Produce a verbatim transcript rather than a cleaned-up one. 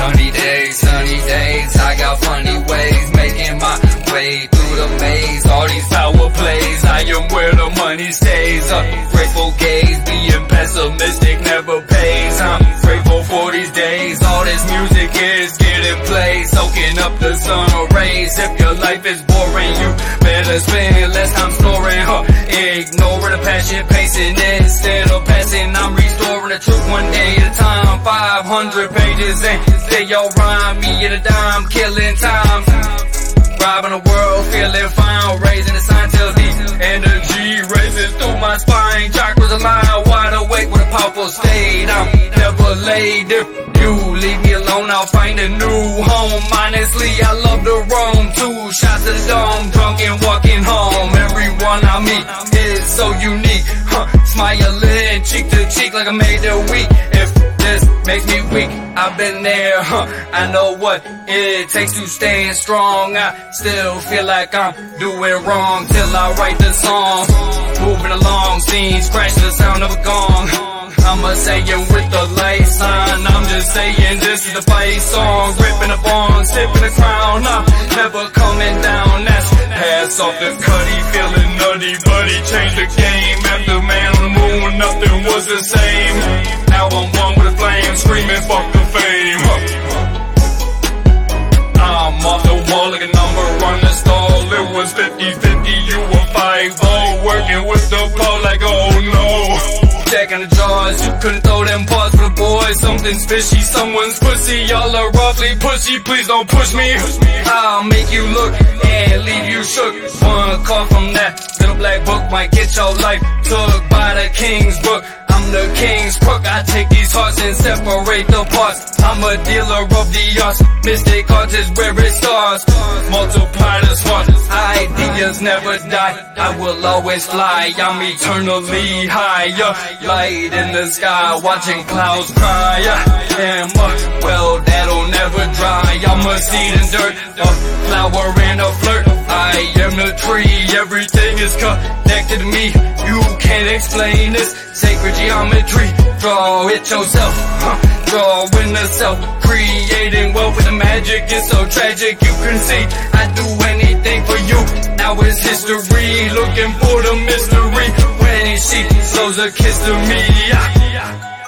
Sunny days, sunny days, I got funny ways, making my way through the maze. All these power plays, I am where the money stays. A grateful gaze, being pessimistic never pays. I'm grateful for these days, all this music is getting played, soaking up the sun rays. If your life is boring, you better spend less time snoring, huh? Ignoring the passion, pacing instead of passing. I'm restoring the truth one day at a time. Five hundred pages and they all rhyme me in a dime, killing time. Robbing the world, feeling fine, raising the sign till the energy races through my spine. Chakras align, wide awake with a powerful state. I'm never late. If you leave me alone, I'll find a new home. Honestly, I love to roam. Two shots to the dome, drunk and walking home. Everyone I meet is so unique, huh? Smiling cheek to cheek like I made a week. If this makes me weak, I've been there, huh? I know what it takes to stand strong. I still feel like I'm doing wrong till I write the song. Moving along, scenes crash to the sound of a gong. I'm a saying with the light sign, I'm just saying this is the fight song. Gripping the bond, sipping the crown, I'm never coming down. That's pass off the cutty, feeling nutty, but he changed the game. After man on the moon, nothing was the same. Now I'm one with the flame, screaming fuck the fame. I'm off the wall like a number on the stall. It was fifty fifty, you were five oh. Working with the pole like oh no. Checking the jars, you couldn't throw them bars for the boys. Something's fishy, someone's pussy. Y'all are roughly pushy, please don't push me. I'll make you look and leave you shook. One call from that little black book might get your life took by the king's book. I'm the king's crook, I take these hearts and separate the parts. I'm a dealer of the arts, mystic arts is where it starts. Multiply the sparks, ideas never die. I will always fly, I'm eternally higher. Light in the sky, watching clouds cry. I am a well that'll never dry. I'm a seed in dirt, a flower and a flirt. I am the tree, everything is connected to me. You can't explain this sacred geometry. Draw it yourself, huh? Draw in the self, creating wealth with the magic. It's so tragic, you can see I do anything for you. Now it's history, looking for the mystery. When she blows a kiss to me, yeah.